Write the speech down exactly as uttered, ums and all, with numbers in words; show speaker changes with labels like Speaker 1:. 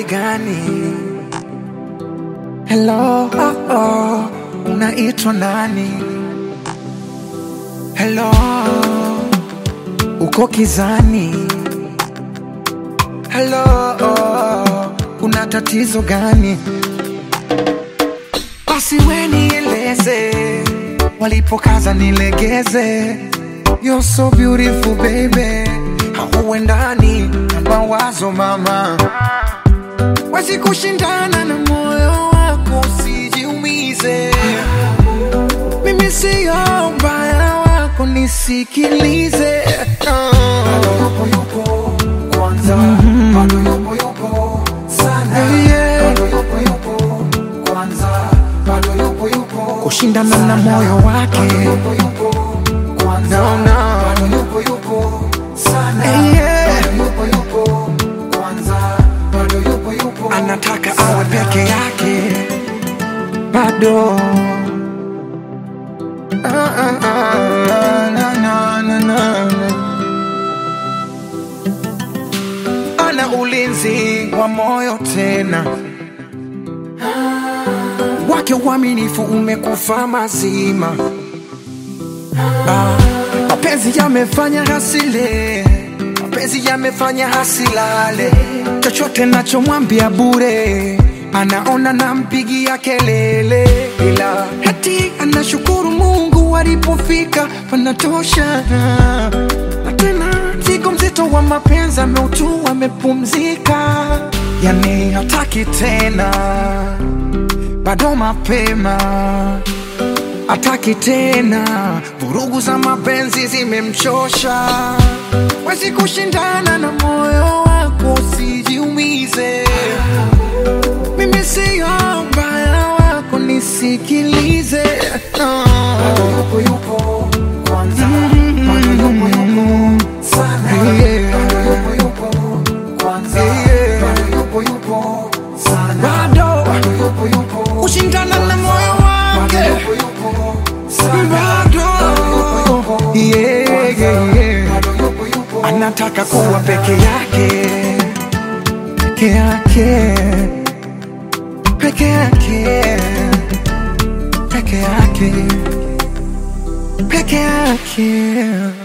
Speaker 1: hali gani? Hello, oh, oh, unaitwa nani? Hello, uko kizani? Hello, oh, una tatizo gani? Basi we nieleze, walipokaza nilegeze. You're so beautiful baby, hauendani na mawazo mama. Wezi kushindana na moyo wako, usijiumize. Mimi siyo mbaya wako, nisikilize. Bado yupo yupo kwanza, bado yupo yupo sana. Bado yupo yupo kwanza, bado yupo yupo kushindana na moyo wake. Bado yupo yupo kwanza, no, no. Bado yupo yupo sana. Bado yupo yupo kwanza, bado yupo yupo. Anataka awe peke yake bado. Ah, ah, ah, na, na, na, na. Ana ulinzi wa moyo tena, wake uaminifu umekufa mazima. Ah, mapenzi yamefanya hasile, mapenzi yamefanya hasilale. Chochote nachomwambia bure, anaona nampigia kelele. Ila hati anashukuru Mungu walipofika panatosha. Na tena siku mzito wa mapenzi ameutua, amepumzika. Yani hataki tena, bado mapema. Hataki tena, vurugu za mapenzi zimemchosha. Wezi kushindana na moyo wako, usijiumize. Mimi siyo mbaya wako, nisikilize. Bado yupo yupo kwanza, bado yupo yupo sana. Bado yupo yupo kwanza, bado yupo yupo sana. Bado yupo yupo kushindana na moyo wake. Bado yeah, yeah, yeah. Anataka kuwa peke yake, peke yake, peke yake, peke yake, peke yake.